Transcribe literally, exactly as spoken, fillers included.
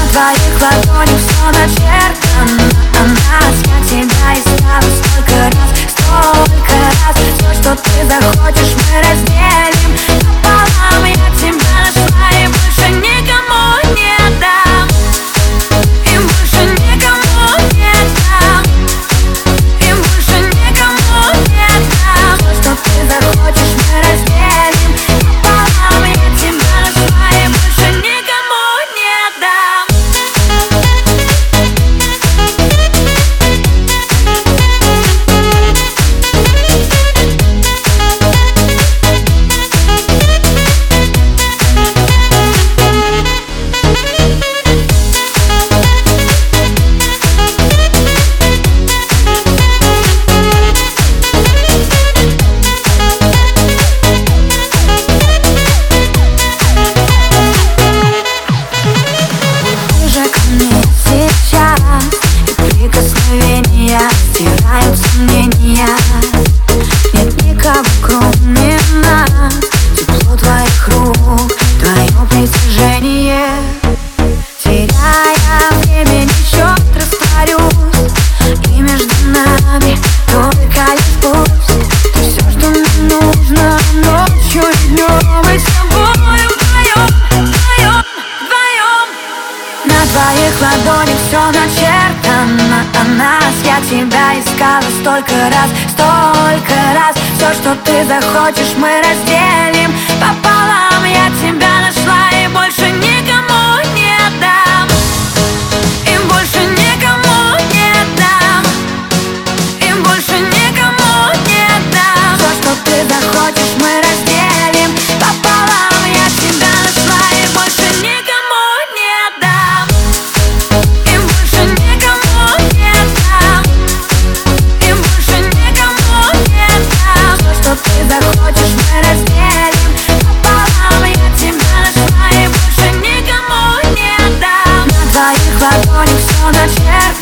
твоих ладонях все начертано о нас. Я тебя искала столько раз, столько раз. Все, что ты захочешь, мы разделим пополам. Я тебя нашла и больше никому не дам. И больше никому не дам. И больше никому не дам. Все, что ты захочешь, мы разделим пополам. Я тебя нашла и больше никому не дам. Прикосновения стирают сомнения. Нет никого, кроме нас. Тепло твоих рук, твое притяжение. Теряя времени, счет растворюсь. И между нами только лишь пусть. Ты все, что мне нужно ночью и днем. Мы с тобой вдвоем, вдвоем, вдвоем. На твоих ладонях все начертано о нас. Я тебя искала столько раз, столько раз. Все, что ты захочешь, мы разделим пополам. Я тебя нашла и больше никому не дам. И больше никому не дам. И больше никому не дам. Все, что ты захочешь, мы разделим пополам. Я тебя нашла и больше никому не дам. И больше никому не дам. И больше никому не дам. Все, что ты захочешь, мы разделим пополам. Я тебя нашла и больше никому не дам. На твоих ладонях все начертано